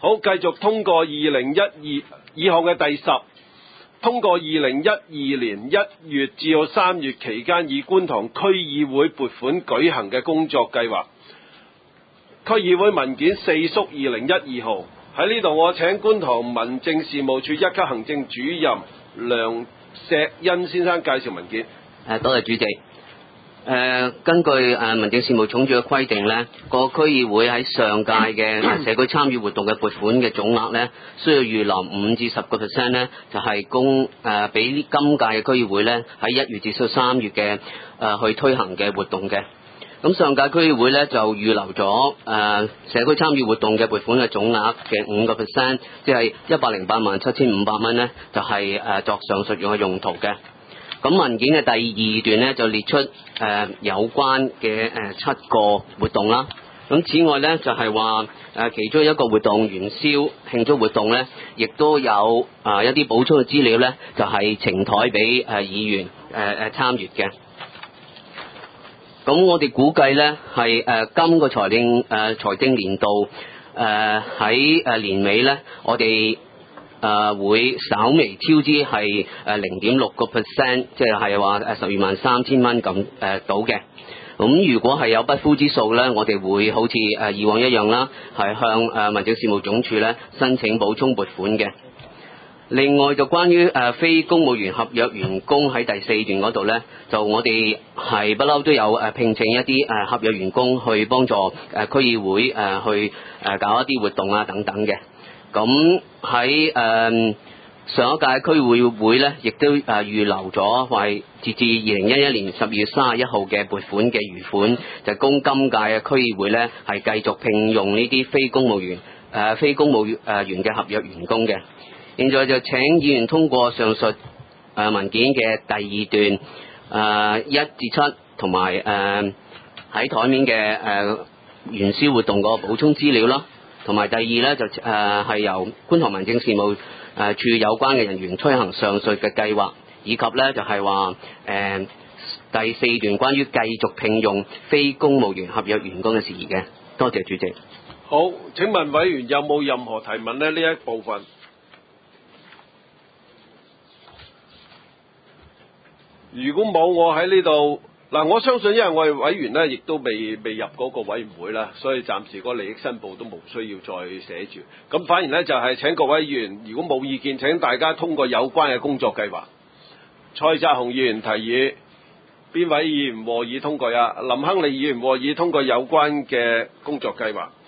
好，繼續通過以後嘅第10，通過2012年1月至到3月期間以觀塘區議會撥款舉行嘅工作計劃。區議會文件4叔2012號，喺呢度我請觀塘民政事務處1級行政主任梁石恩先生介紹文件。 多謝主席。根據民政事務總署嘅規定呢，個區議會喺上屆嘅社區參與活動嘅撥款嘅總額呢，需要預留5至10%呢，就係供俾今屆嘅區議會呢喺1月至3月嘅去推行嘅活動嘅。咁上屆區議會呢，就預留咗社區參與活動嘅撥款嘅總額嘅5%，即係1087500蚊呢，就係作上述用嘅用途嘅。咁文件嘅第2段呢，就列出有關嘅7個活動啦。咁此外呢，就係話其中一個活動元宵慶祝活動呢，亦都有一啲補充嘅資料呢，就係呈台俾議員參閱嘅。咁我哋估計呢，係今個財政年度喺年尾呢，我哋會稍微超支係0.6%，即係話123000蚊咁到嘅。咁如果係有不敷之數呢，我哋會好似以往一樣啦，係向民政事務總署呢申請補充撥款嘅。另外就關於非公務員合約員工喺第4段嗰度呢，就我哋係不嬲都有聘請一啲合約員工去幫助區議會去搞一啲活動啊等等嘅。咁喺上一屆區議會呢，亦都預留咗為截至2011年12月31號嘅撥款嘅餘款，就供今屆嘅區議會呢係繼續聘用呢啲非公務員嘅合約員工嘅。現在就請議員通過上述文件嘅第2段1至7，同埋喺台面嘅元宵活動個補充資料啦。同埋第2呢，就係由觀塘民政事務處有關嘅人員推行上述嘅計劃，以及呢就係話第4段關於繼續聘用非公務員合約員工嘅事宜嘅。多謝主席。 好，請問委員有冇任何提問呢？呢一部分如果冇，我喺呢度嗱，我相信因為我哋委員呢亦都未入嗰個委員會啦，所以暫時個利益申報都冇需要再寫住。咁反而呢，就係請各位議員，如果冇意見，請大家通過有關嘅工作計劃。蔡澤雄議員提議，邊位議員和議通過啊？林亨利議員和議通過有關嘅工作計劃。